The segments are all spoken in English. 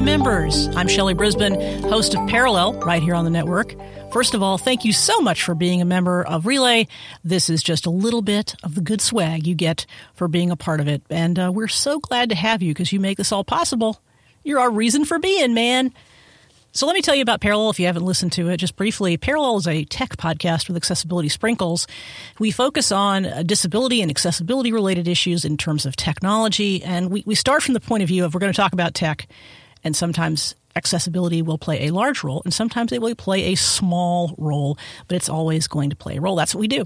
Relay members, I'm Shelley Brisbane, host of Parallel, right here on the network. First of all, thank you so much for being a member of Relay. This is just a little bit of the good swag you get for being a part of it. And we're so glad to have you because you make this all possible. You're our reason for being, man. So let me tell you about Parallel if you haven't listened to it. Just briefly, Parallel is a tech podcast with accessibility sprinkles. We focus on disability and accessibility-related issues in terms of technology. And we start from the point of view of we're going to talk about tech, and sometimes accessibility will play a large role, and sometimes it will play a small role, but it's always going to play a role. That's what we do.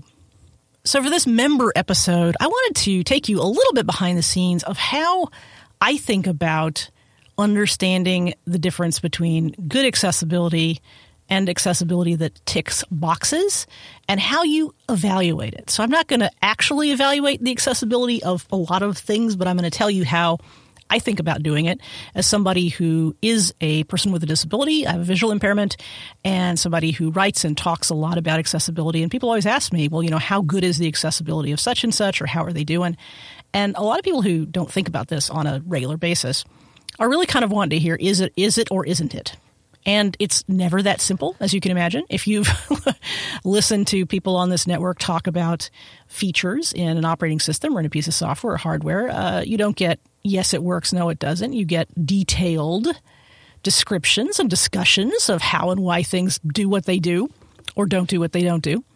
So for this member episode, I wanted to take you a little bit behind the scenes of how I think about understanding the difference between good accessibility and accessibility that ticks boxes and how you evaluate it. So I'm not going to actually evaluate the accessibility of a lot of things, but I'm going to tell you how I think about doing it as somebody who is a person with a disability. I have a visual impairment, and somebody who writes and talks a lot about accessibility. And people always ask me, well, you know, how good is the accessibility of such and such, or how are they doing? And a lot of people who don't think about this on a regular basis are really kind of wanting to hear, is it or isn't it? And it's never that simple, as you can imagine. If you've listened to people on this network talk about features in an operating system or in a piece of software or hardware, you don't get, yes, it works, no, it doesn't. You get detailed descriptions and discussions of how and why things do what they do or don't do what they don't do.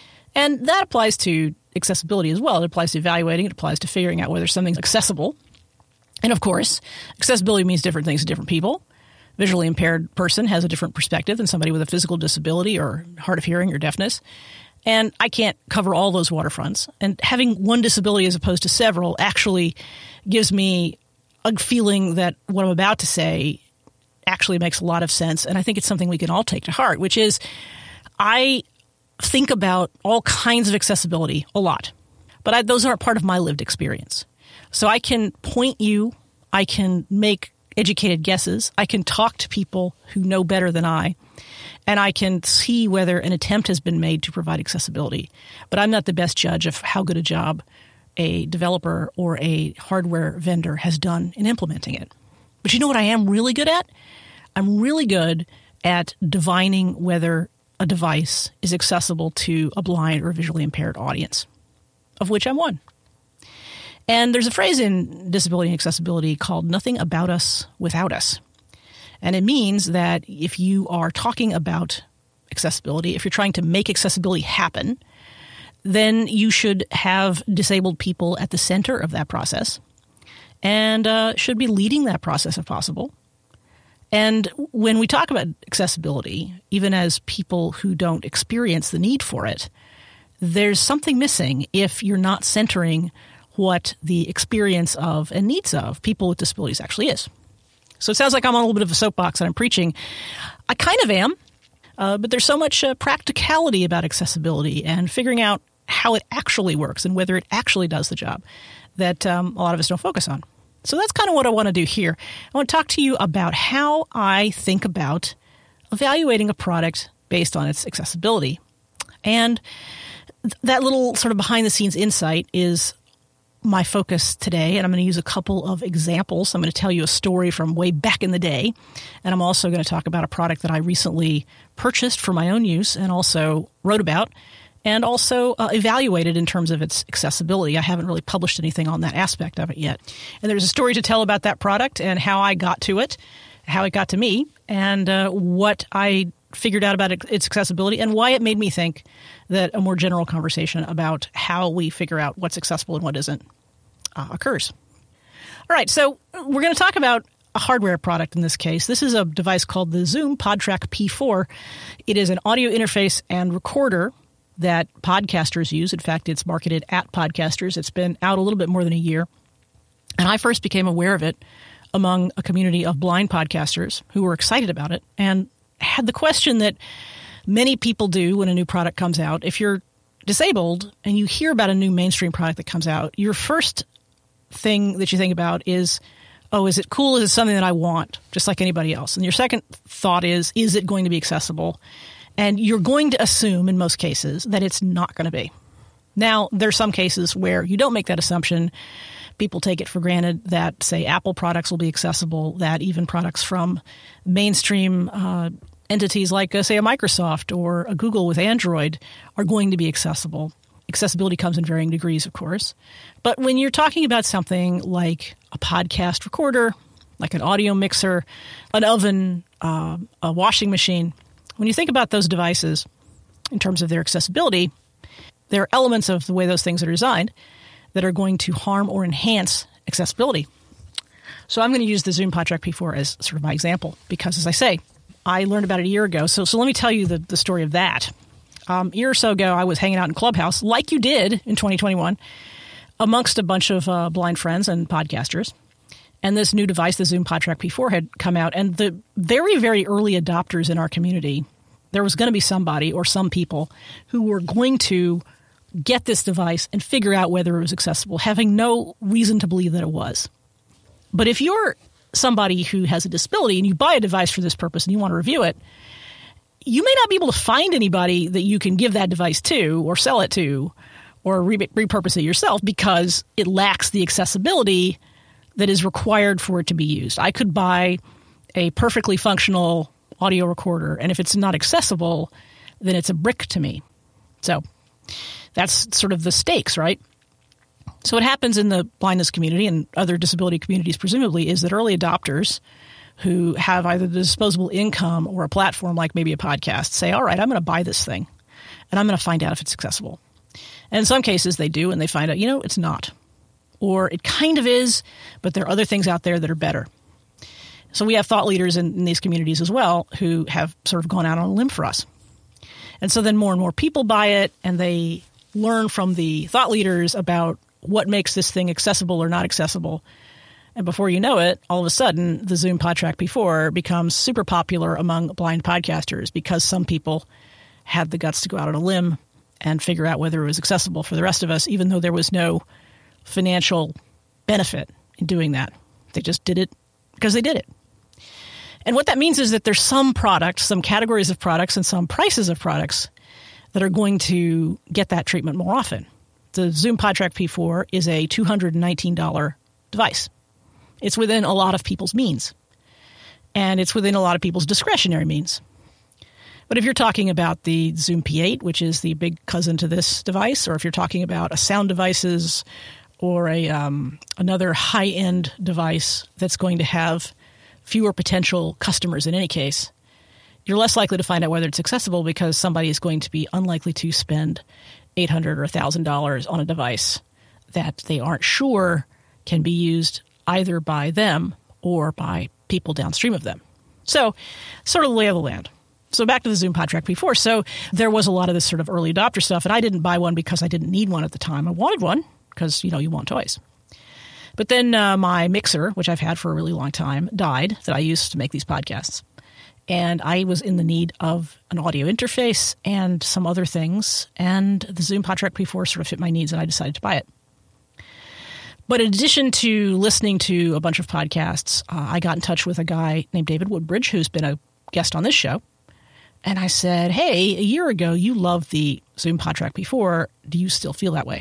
And that applies to accessibility as well. It applies to evaluating. It applies to figuring out whether something's accessible. And of course, accessibility means different things to different people. Visually impaired person has a different perspective than somebody with a physical disability or hard of hearing or deafness. And I can't cover all those waterfronts. And having one disability as opposed to several actually gives me a feeling that what I'm about to say actually makes a lot of sense. And I think it's something we can all take to heart, which is I think about all kinds of accessibility a lot. But those aren't part of my lived experience. So I can point you, I can make educated guesses, I can talk to people who know better than I, and I can see whether an attempt has been made to provide accessibility. But I'm not the best judge of how good a job a developer or a hardware vendor has done in implementing it. But you know what I am really good at? I'm really good at divining whether a device is accessible to a blind or visually impaired audience, of which I'm one. And there's a phrase in disability and accessibility called nothing about us without us. And it means that if you are talking about accessibility, if you're trying to make accessibility happen, then you should have disabled people at the center of that process and should be leading that process if possible. And when we talk about accessibility, even as people who don't experience the need for it, there's something missing if you're not centering what the experience of and needs of people with disabilities actually is. So it sounds like I'm on a little bit of a soapbox and I'm preaching. I kind of am, but there's so much practicality about accessibility and figuring out how it actually works and whether it actually does the job that a lot of us don't focus on. So that's kind of what I want to do here. I want to talk to you about how I think about evaluating a product based on its accessibility. And that little sort of behind-the-scenes insight is my focus today, and I'm going to use a couple of examples. I'm going to tell you a story from way back in the day, and I'm also going to talk about a product that I recently purchased for my own use and also wrote about and also evaluated in terms of its accessibility. I haven't really published anything on that aspect of it yet. And there's a story to tell about that product and how I got to it, how it got to me, and what I figured out about its accessibility and why it made me think that a more general conversation about how we figure out what's accessible and what isn't occurs. All right, so we're going to talk about a hardware product in this case. This is a device called the Zoom PodTrack P4. It is an audio interface and recorder that podcasters use. In fact, it's marketed at podcasters. It's been out a little bit more than a year. And I first became aware of it among a community of blind podcasters who were excited about it and had the question that many people do when a new product comes out. If you're disabled and you hear about a new mainstream product that comes out, your first thing that you think about is, oh, is it cool? Is it something that I want, just like anybody else? And your second thought is it going to be accessible? And you're going to assume, in most cases, that it's not going to be. Now, there are some cases where you don't make that assumption people take it for granted that, say, Apple products will be accessible, that even products from mainstream entities like, say, a Microsoft or a Google with Android are going to be accessible. Accessibility comes in varying degrees, of course. But when you're talking about something like a podcast recorder, like an audio mixer, an oven, a washing machine, when you think about those devices in terms of their accessibility, there are elements of the way those things are designed that are going to harm or enhance accessibility. So I'm going to use the Zoom PodTrack P4 as sort of my example because, as I say, I learned about it a year ago. So let me tell you the story of that. A year or so ago, I was hanging out in Clubhouse, like you did in 2021, amongst a bunch of blind friends and podcasters. And this new device, the Zoom PodTrack P4, had come out. And the very, very early adopters in our community, there was going to be somebody or some people who were going to get this device and figure out whether it was accessible, having no reason to believe that it was. But if you're somebody who has a disability and you buy a device for this purpose and you want to review it, you may not be able to find anybody that you can give that device to or sell it to or repurpose it yourself because it lacks the accessibility that is required for it to be used. I could buy a perfectly functional audio recorder, and if it's not accessible, then it's a brick to me. So that's sort of the stakes, right? So what happens in the blindness community and other disability communities, presumably, is that early adopters who have either the disposable income or a platform like maybe a podcast say, all right, I'm going to buy this thing, and I'm going to find out if it's accessible. And in some cases, they do, and they find out, it's not. Or it kind of is, but there are other things out there that are better. So we have thought leaders in these communities as well who have sort of gone out on a limb for us. And so then more and more people buy it, and they learn from the thought leaders about what makes this thing accessible or not accessible. And before you know it, all of a sudden, the Zoom PodTrack P4 becomes super popular among blind podcasters because some people had the guts to go out on a limb and figure out whether it was accessible for the rest of us, even though there was no financial benefit in doing that. They just did it because they did it. And what that means is that there's some products, some categories of products, and some prices of products that are going to get that treatment more often. The Zoom PodTrack P4 is a $219 device. It's within a lot of people's means. And it's within a lot of people's discretionary means. But if you're talking about the Zoom P8, which is the big cousin to this device, or if you're talking about a sound devices or another high-end device that's going to have fewer potential customers in any case, you're less likely to find out whether it's accessible because somebody is going to be unlikely to spend $800 or $1,000 on a device that they aren't sure can be used either by them or by people downstream of them. So sort of the lay of the land. So back to the Zoom PodTrack P4. So there was a lot of this sort of early adopter stuff, and I didn't buy one because I didn't need one at the time. I wanted one because, you want toys. But then my mixer, which I've had for a really long time, died that I used to make these podcasts. And I was in the need of an audio interface and some other things, and the Zoom PodTrack P4 sort of fit my needs, and I decided to buy it. But in addition to listening to a bunch of podcasts, I got in touch with a guy named David Woodbridge, who's been a guest on this show. And I said, hey, a year ago, you loved the Zoom PodTrack P4. Do you still feel that way?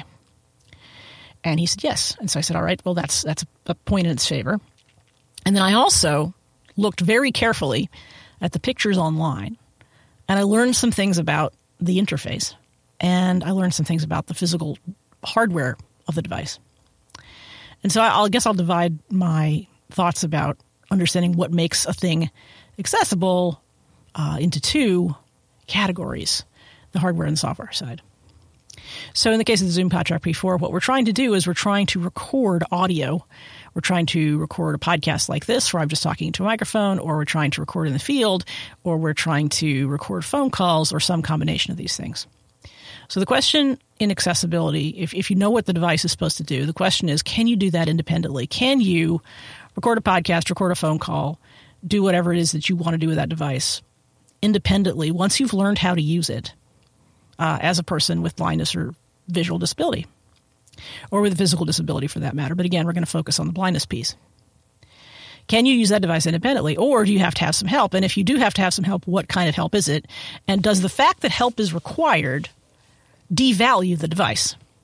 And he said, yes. And so I said, all right, well, that's a point in its favor. And then I also looked very carefully at the pictures online, and I learned some things about the interface, and I learned some things about the physical hardware of the device. And so I guess I'll divide my thoughts about understanding what makes a thing accessible into two categories, the hardware and the software side. So in the case of the Zoom PodTrack P4, what we're trying to do is we're trying to record audio. We're trying to record a podcast like this where I'm just talking into a microphone, or we're trying to record in the field, or we're trying to record phone calls, or some combination of these things. So the question in accessibility, if you know what the device is supposed to do, the question is, can you do that independently? Can you record a podcast, record a phone call, do whatever it is that you want to do with that device independently once you've learned how to use it as a person with blindness or visual disability, or with a physical disability for that matter? But again, we're going to focus on the blindness piece. Can you use that device independently, or do you have to have some help? And if you do have to have some help, what kind of help is it? And does the fact that help is required devalue the device?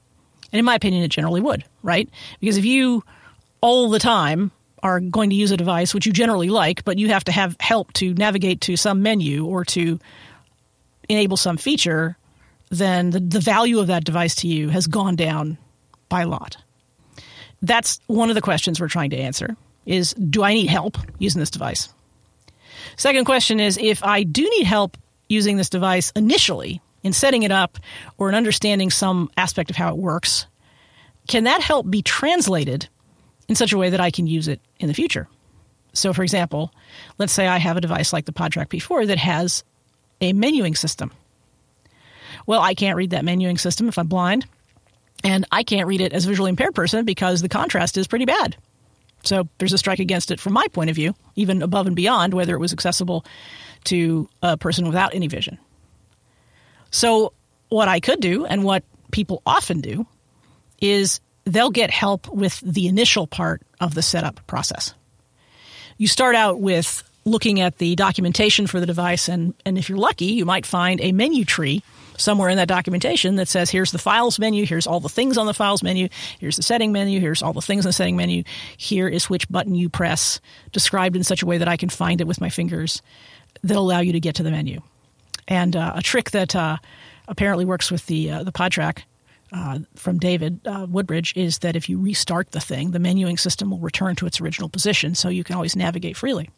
And in my opinion, it generally would, right? Because if you all the time are going to use a device which you generally like, but you have to have help to navigate to some menu or to enable some feature, then the value of that device to you has gone down by a lot. That's one of the questions we're trying to answer is, do I need help using this device? Second question is, if I do need help using this device initially in setting it up or in understanding some aspect of how it works, can that help be translated in such a way that I can use it in the future? So, for example, let's say I have a device like the PodTrack P4 that has a menuing system. Well, I can't read that menuing system if I'm blind, and I can't read it as a visually impaired person because the contrast is pretty bad. So there's a strike against it from my point of view, even above and beyond whether it was accessible to a person without any vision. So what I could do, and what people often do, is they'll get help with the initial part of the setup process. You start out with looking at the documentation for the device, and if you're lucky, you might find a menu tree somewhere in that documentation that says, here's the files menu, here's all the things on the files menu, here's the setting menu, here's all the things in the setting menu, here is which button you press, described in such a way that I can find it with my fingers, that'll allow you to get to the menu. And a trick that apparently works with the PodTrack from David Woodbridge is that if you restart the thing, the menuing system will return to its original position, so you can always navigate freely.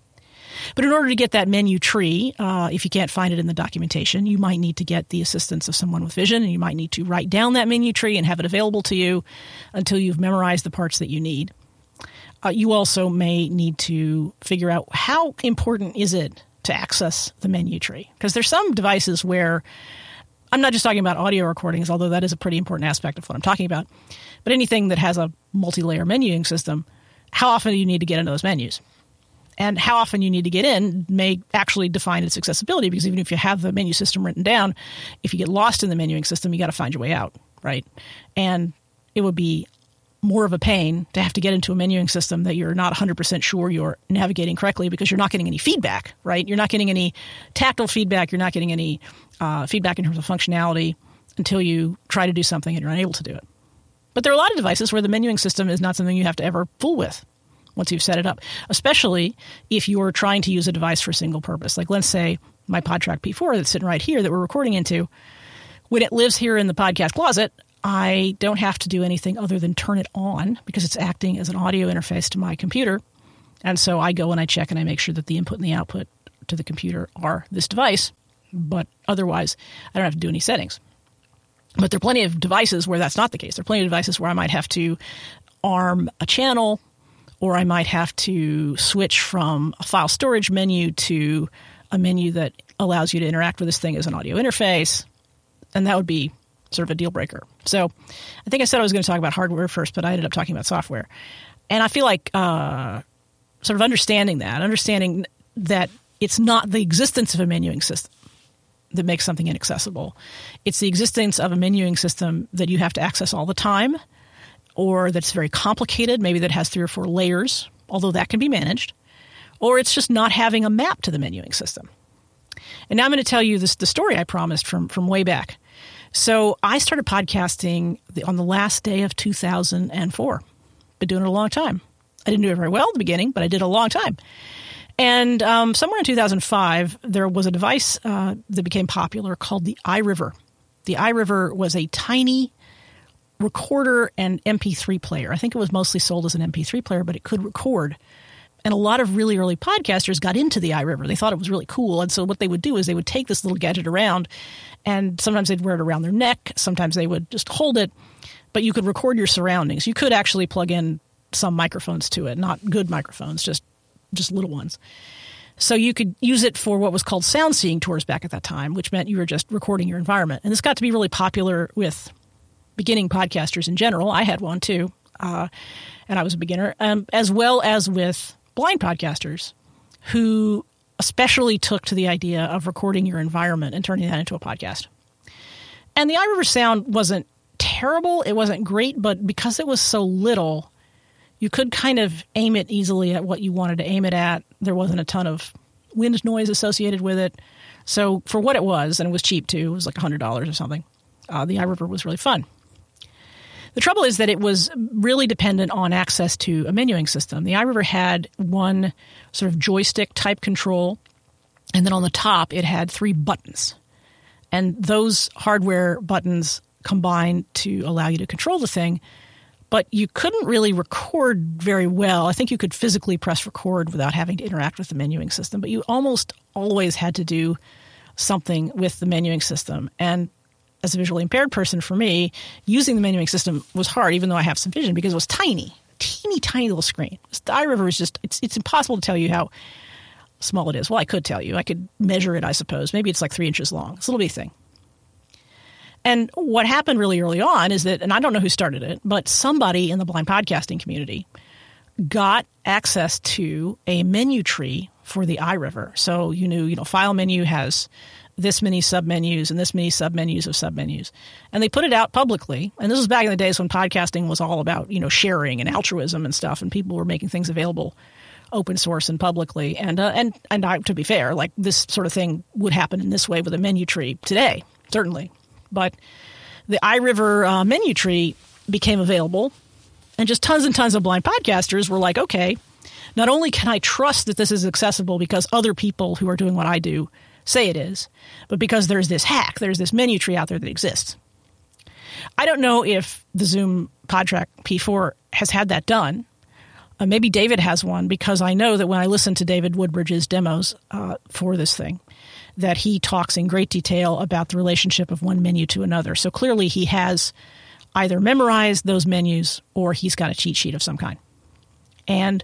But in order to get that menu tree, if you can't find it in the documentation, you might need to get the assistance of someone with vision, and you might need to write down that menu tree and have it available to you until you've memorized the parts that you need. You also may need to figure out how important is it to access the menu tree. Because there's some devices where, I'm not just talking about audio recordings, although that is a pretty important aspect of what I'm talking about, but anything that has a multi-layer menuing system, how often do you need to get into those menus? And how often you need to get in may actually define its accessibility, because even if you have the menu system written down, if you get lost in the menuing system, you got to find your way out, right? And it would be more of a pain to have to get into a menuing system that you're not 100% sure you're navigating correctly, because you're not getting any feedback, right? You're not getting any tactile feedback. You're not getting any feedback in terms of functionality until you try to do something and you're unable to do it. But there are a lot of devices where the menuing system is not something you have to ever fool with once you've set it up, especially if you're trying to use a device for a single purpose. Like, let's say my PodTrack P4 that's sitting right here that we're recording into, when it lives here in the podcast closet, I don't have to do anything other than turn it on because it's acting as an audio interface to my computer. And so I go and I check and I make sure that the input and the output to the computer are this device. But otherwise, I don't have to do any settings. But there are plenty of devices where that's not the case. There are plenty of devices where I might have to arm a channel, or I might have to switch from a file storage menu to a menu that allows you to interact with this thing as an audio interface. And that would be sort of a deal breaker. So I think I said I was going to talk about hardware first, but I ended up talking about software. And I feel like sort of understanding that it's not the existence of a menuing system that makes something inaccessible. It's the existence of a menuing system that you have to access all the time, or that's very complicated, maybe that has 3 or 4 layers, although that can be managed, or it's just not having a map to the menuing system. And now I'm going to tell you the story I promised from way back. So I started podcasting on the last day of 2004. Been doing it a long time. I didn't do it very well at the beginning, but I did a long time. And somewhere in 2005, there was a device that became popular called the iRiver. The iRiver was a tiny recorder and MP3 player. I think it was mostly sold as an MP3 player, but it could record. And a lot of really early podcasters got into the iRiver. They thought it was really cool. And so what they would do is they would take this little gadget around, and sometimes they'd wear it around their neck. Sometimes they would just hold it. But you could record your surroundings. You could actually plug in some microphones to it, not good microphones, just little ones. So you could use it for what was called sound seeing tours back at that time, which meant you were just recording your environment. And this got to be really popular with beginning podcasters in general. I had one too, and I was a beginner, as well as with blind podcasters who especially took to the idea of recording your environment and turning that into a podcast. And the iRiver sound wasn't terrible. It wasn't great, but because it was so little, you could kind of aim it easily at what you wanted to aim it at. There wasn't a ton of wind noise associated with it. So for what it was, and it was cheap too, it was like $100 or something, the iRiver was really fun. The trouble is that it was really dependent on access to a menuing system. The iRiver had one sort of joystick type control, and then on the top it had 3 buttons. And those hardware buttons combined to allow you to control the thing, but you couldn't really record very well. I think you could physically press record without having to interact with the menuing system, but you almost always had to do something with the menuing system. And as a visually impaired person, for me, using the menuing system was hard, even though I have some vision, because it was tiny, tiny little screen. The iRiver is just, it's impossible to tell you how small it is. Well, I could tell you. I could measure it, I suppose. Maybe it's like 3 inches long. It's a little bitty thing. And what happened really early on is that, and I don't know who started it, but somebody in the blind podcasting community got access to a menu tree for the iRiver. So you knew, file menu has this many submenus and this many submenus of submenus. And they put it out publicly. And this was back in the days when podcasting was all about, sharing and altruism and stuff, and people were making things available open source and publicly. And to be fair, like this sort of thing would happen in this way with a menu tree today, certainly. But the iRiver menu tree became available, and just tons and tons of blind podcasters were like, okay, not only can I trust that this is accessible because other people who are doing what I do say it is, but because there's this hack, there's this menu tree out there that exists. I don't know if the Zoom PodTrack P4 has had that done. Maybe David has one, because I know that when I listen to David Woodbridge's demos for this thing, that he talks in great detail about the relationship of one menu to another. So clearly he has either memorized those menus or he's got a cheat sheet of some kind. And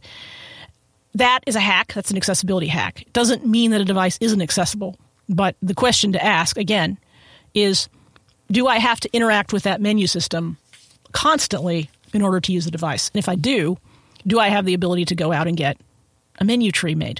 that is a hack. That's an accessibility hack. It doesn't mean that a device isn't accessible. But the question to ask, again, is do I have to interact with that menu system constantly in order to use the device? And if I do I have the ability to go out and get a menu tree made?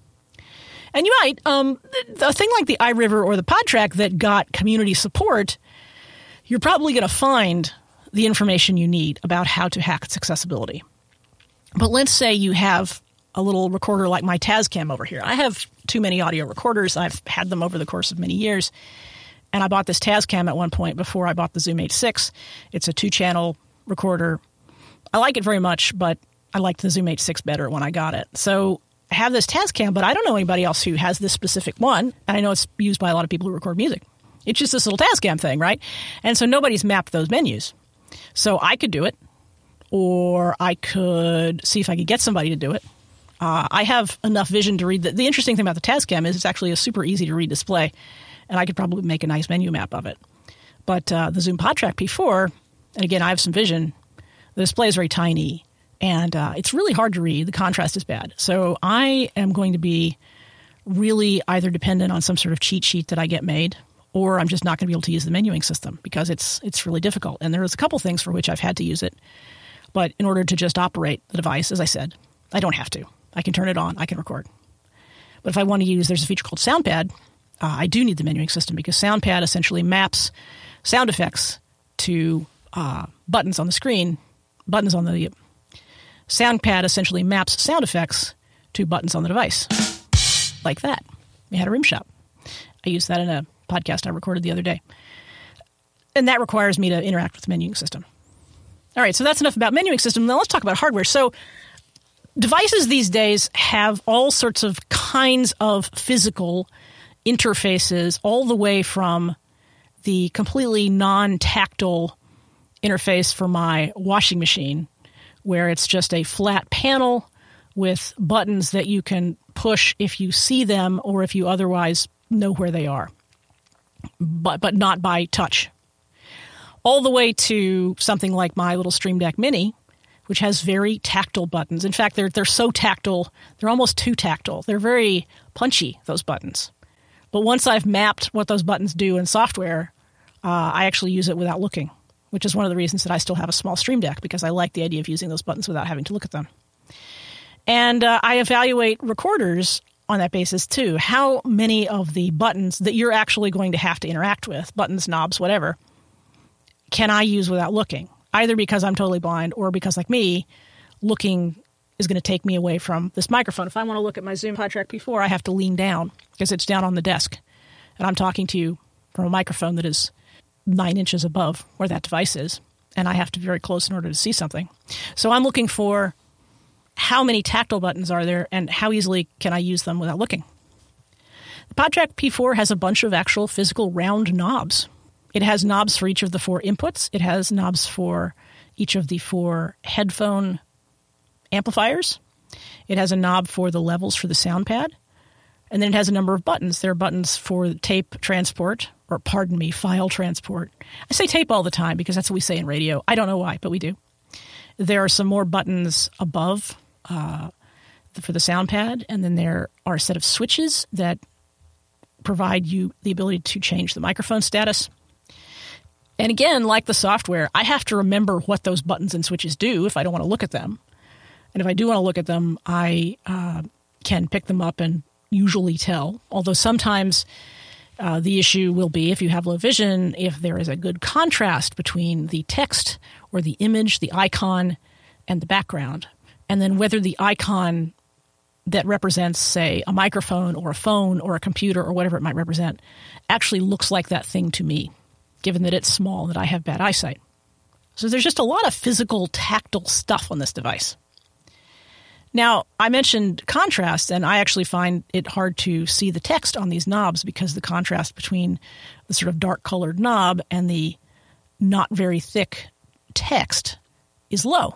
And you might. A thing like the iRiver or the PodTrack that got community support, you're probably going to find the information you need about how to hack its accessibility. But let's say you have a little recorder like my Tascam over here. I have too many audio recorders. I've had them over the course of many years. And I bought this Tascam at one point before I bought the Zoom H6. It's a 2-channel recorder. I like it very much, but I liked the Zoom H6 better when I got it. So I have this Tascam, but I don't know anybody else who has this specific one. And I know it's used by a lot of people who record music. It's just this little Tascam thing, right? And so nobody's mapped those menus. So I could do it, or I could see if I could get somebody to do it. I have enough vision to read. The interesting thing about the Tascam is it's actually a super easy to read display, and I could probably make a nice menu map of it. But the Zoom PodTrack P4, and again, I have some vision, the display is very tiny, and it's really hard to read. The contrast is bad. So I am going to be really either dependent on some sort of cheat sheet that I get made, or I'm just not going to be able to use the menuing system because it's really difficult. And there's a couple things for which I've had to use it. But in order to just operate the device, as I said, I don't have to. I can turn it on. I can record. But if I want to use, there's a feature called SoundPad. I do need the menuing system because SoundPad essentially maps sound effects to buttons on the screen. SoundPad essentially maps sound effects to buttons on the device. Like that. We had a rim shot. I used that in a podcast I recorded the other day. And that requires me to interact with the menuing system. All right, so that's enough about menuing system. Now let's talk about hardware. So devices these days have all sorts of kinds of physical interfaces, all the way from the completely non-tactile interface for my washing machine, where it's just a flat panel with buttons that you can push if you see them or if you otherwise know where they are, but not by touch. All the way to something like my little Stream Deck Mini, which has very tactile buttons. In fact, they're so tactile, they're almost too tactile. They're very punchy, those buttons. But once I've mapped what those buttons do in software, I actually use it without looking, which is one of the reasons that I still have a small Stream Deck, because I like the idea of using those buttons without having to look at them. And I evaluate recorders on that basis, too. How many of the buttons that you're actually going to have to interact with, buttons, knobs, whatever, can I use without looking? Either because I'm totally blind or because, like me, looking is going to take me away from this microphone. If I want to look at my Zoom PodTrack P4, I have to lean down because it's down on the desk. And I'm talking to you from a microphone that is 9 inches above where that device is. and I have to be very close in order to see something. So I'm looking for how many tactile buttons are there and how easily can I use them without looking. The PodTrack P4 has a bunch of actual physical round knobs. It has knobs for each of the 4 inputs. It has knobs for each of the 4 headphone amplifiers. It has a knob for the levels for the sound pad. And then it has a number of buttons. There are buttons for tape transport, or pardon me, file transport. I say tape all the time because that's what we say in radio. I don't know why, but we do. There are some more buttons above for the sound pad, and then there are a set of switches that provide you the ability to change the microphone status. And again, like the software, I have to remember what those buttons and switches do if I don't want to look at them. And if I do want to look at them, I can pick them up and usually tell. Although sometimes the issue will be, if you have low vision, if there is a good contrast between the text or the image, the icon, and the background. And then whether the icon that represents, say, a microphone or a phone or a computer or whatever it might represent actually looks like that thing to me, given that it's small and that I have bad eyesight. So there's just a lot of physical, tactile stuff on this device. Now, I mentioned contrast, and I actually find it hard to see the text on these knobs because the contrast between the sort of dark-colored knob and the not very thick text is low.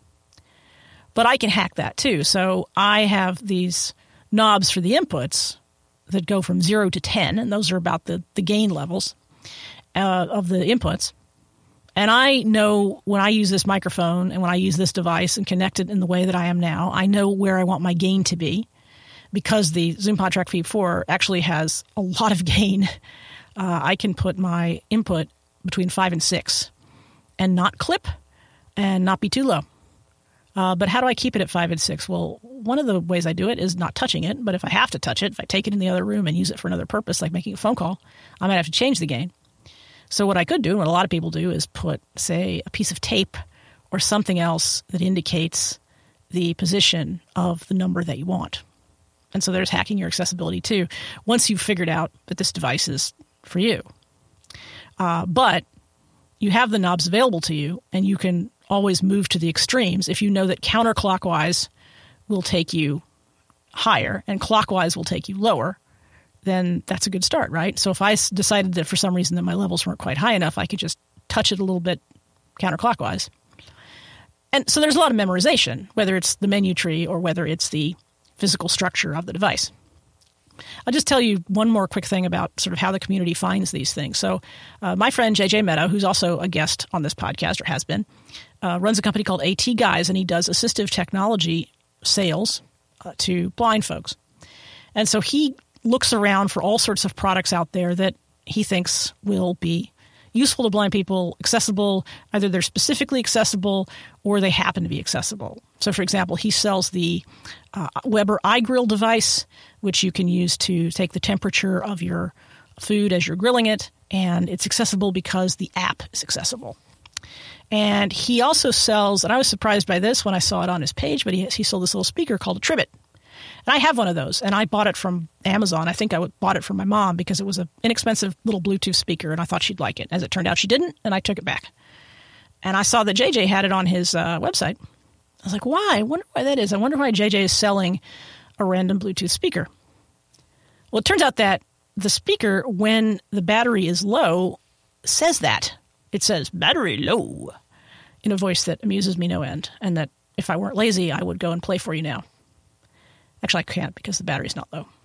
But I can hack that too. So I have these knobs for the inputs that go from 0 to 10, and those are about the gain levels of the inputs. And I know when I use this microphone and when I use this device and connect it in the way that I am now, I know where I want my gain to be because the Zoom PodTrack V4 actually has a lot of gain. I can put my input between 5 and 6 and not clip and not be too low. But how do I keep it at 5 and 6? Well, one of the ways I do it is not touching it. But if I have to touch it, if I take it in the other room and use it for another purpose, like making a phone call, I might have to change the gain. So what I could do, and what a lot of people do, is put, say, a piece of tape or something else that indicates the position of the number that you want. And so there's hacking your accessibility too, once you've figured out that this device is for you. But you have the knobs available to you, and you can always move to the extremes if you know that counterclockwise will take you higher and clockwise will take you lower. Then that's a good start, right? So if I decided that for some reason that my levels weren't quite high enough, I could just touch it a little bit counterclockwise. And so there's a lot of memorization, whether it's the menu tree or whether it's the physical structure of the device. I'll just tell you one more quick thing about sort of how the community finds these things. So my friend JJ Meadow, who's also a guest on this podcast or has been, runs a company called AT Guys, and he does assistive technology sales to blind folks. And so he looks around for all sorts of products out there that he thinks will be useful to blind people, accessible, either they're specifically accessible or they happen to be accessible. So, for example, he sells the Weber iGrill device, which you can use to take the temperature of your food as you're grilling it, and it's accessible because the app is accessible. And he also sells, and I was surprised by this when I saw it on his page, but he sold this little speaker called a Tribbit. And I have one of those, and I bought it from Amazon. I think I bought it from my mom because it was an inexpensive little Bluetooth speaker, and I thought she'd like it. As it turned out, she didn't, and I took it back. And I saw that JJ had it on his website. I was like, why? I wonder why that is. I wonder why JJ is selling a random Bluetooth speaker. Well, it turns out that the speaker, when the battery is low, says that. It says, battery low, in a voice that amuses me no end, and that if I weren't lazy, I would go and play for you now. Actually, I can't because the battery's not low.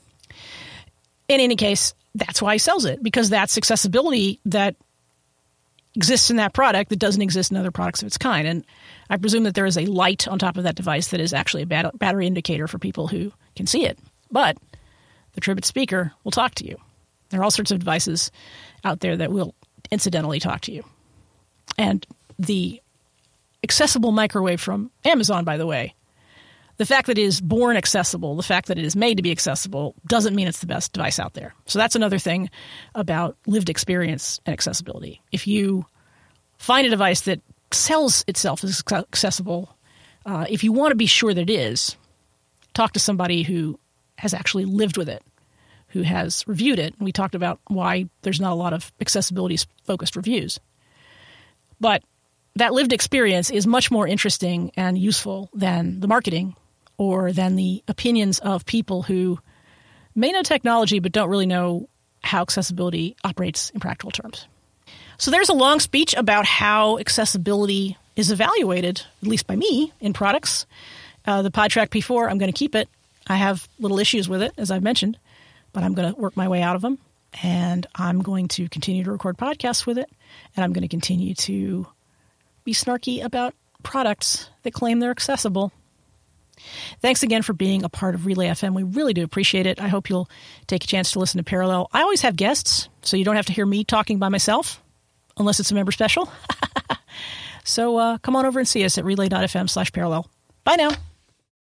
In any case, that's why he sells it, because that's accessibility that exists in that product that doesn't exist in other products of its kind. And I presume that there is a light on top of that device that is actually a battery indicator for people who can see it. But the Tribbit speaker will talk to you. There are all sorts of devices out there that will incidentally talk to you. And the accessible microwave from Amazon, by the way, the fact that it is born accessible, the fact that it is made to be accessible, doesn't mean it's the best device out there. So that's another thing about lived experience and accessibility. If you find a device that sells itself as accessible, if you want to be sure that it is, talk to somebody who has actually lived with it, who has reviewed it. We talked about why there's not a lot of accessibility-focused reviews. But that lived experience is much more interesting and useful than the marketing or than the opinions of people who may know technology but don't really know how accessibility operates in practical terms. So there's a long speech about how accessibility is evaluated, at least by me, in products. The PodTrack P4, I'm going to keep it. I have little issues with it, as I've mentioned, but I'm going to work my way out of them. And I'm going to continue to record podcasts with it. And I'm going to continue to be snarky about products that claim they're accessible. Thanks again for being a part of Relay FM. We really do appreciate it. I hope you'll take a chance to listen to Parallel. I always have guests, so you don't have to hear me talking by myself, unless it's a member special. So come on over and see us at relay.fm/parallel. Bye now.